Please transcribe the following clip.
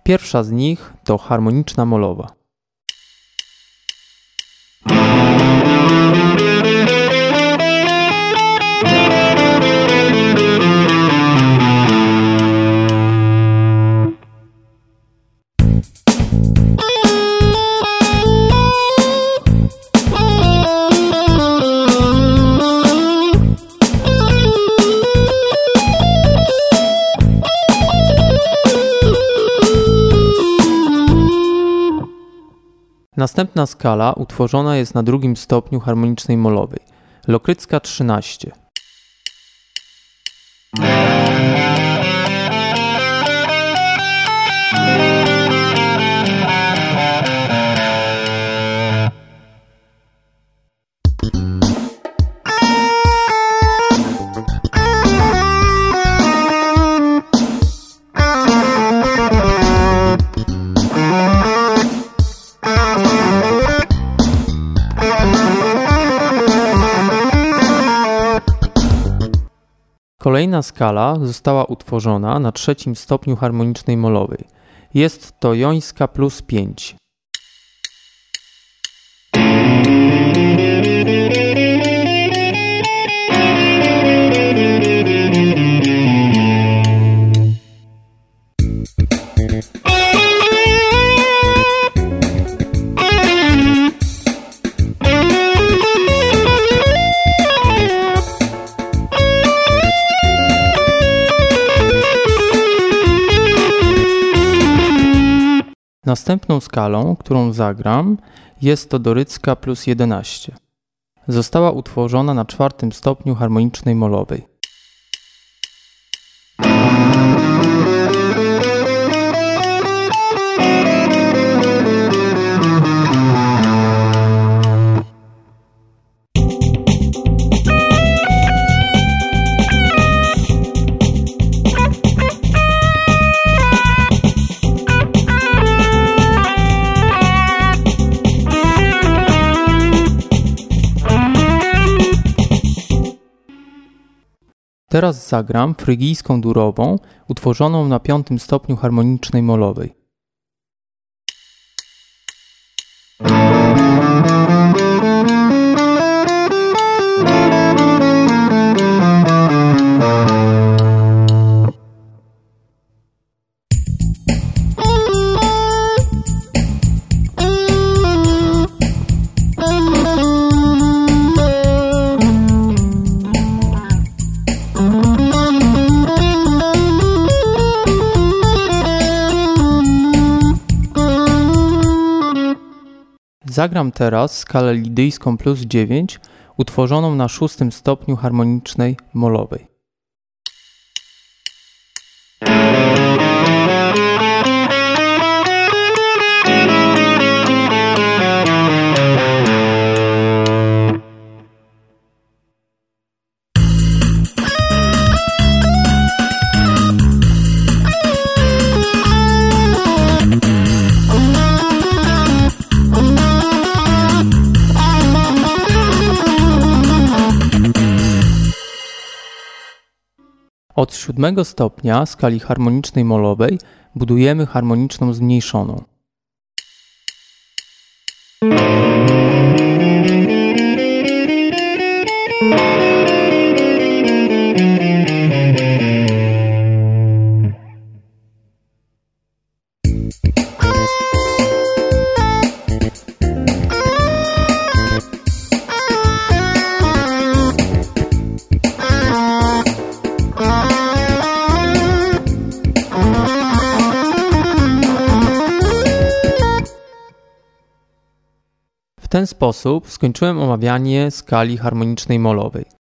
Pierwsza z nich to harmoniczna molowa. Następna skala utworzona jest na drugim stopniu harmonicznej molowej. Lokrycka 13. Kolejna skala została utworzona na trzecim stopniu harmonicznej molowej. Jest to jońska plus 5. Następną skalą, którą zagram, jest to dorycka plus 11. Została utworzona na czwartym stopniu harmonicznej molowej. Teraz zagram frygijską durową, utworzoną na piątym stopniu harmonicznej molowej. Zagram teraz skalę lidyjską plus 9, utworzoną na szóstym stopniu harmonicznej molowej. Od siódmego stopnia skali harmonicznej molowej budujemy harmoniczną zmniejszoną. W ten sposób skończyłem omawianie skali harmonicznej molowej.